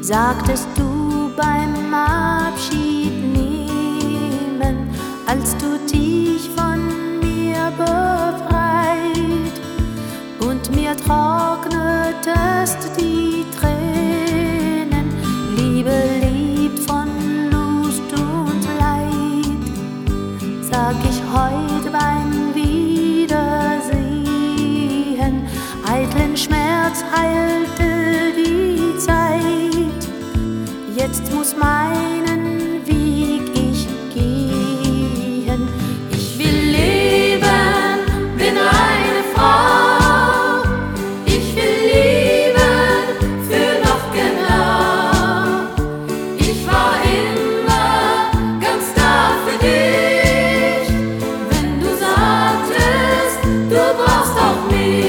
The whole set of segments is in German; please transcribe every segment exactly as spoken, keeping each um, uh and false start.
sagtest du beim Abschied nehmen, als du dich von mir befreit und mir trocknetest die Tränen. Liebe lebt von Lust und Leid, sag ich heut beim Wiedersehen. Eitlen Schmerz heilte die Zeit, jetzt muss meinen Weg ich gehen. Ich will leben, bin eine Frau, ich will lieben für noch genau. Ich war immer ganz da für dich, wenn du sagtest, du brauchst auch mich.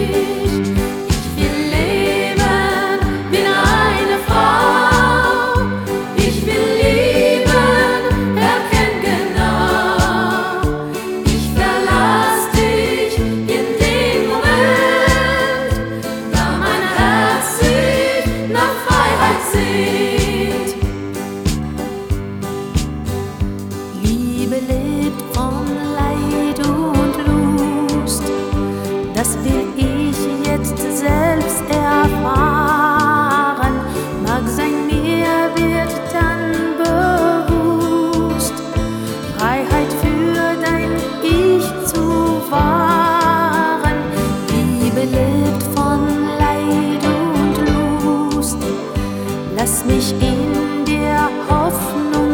Liebe lebt von Leid und Lust, das will ich jetzt selbst erfahren. Mag sein Mehrwert dann bewusst, Freiheit für dein Ich zu wahren. Liebe lebt von Leid und Lust, lass mich in der Hoffnung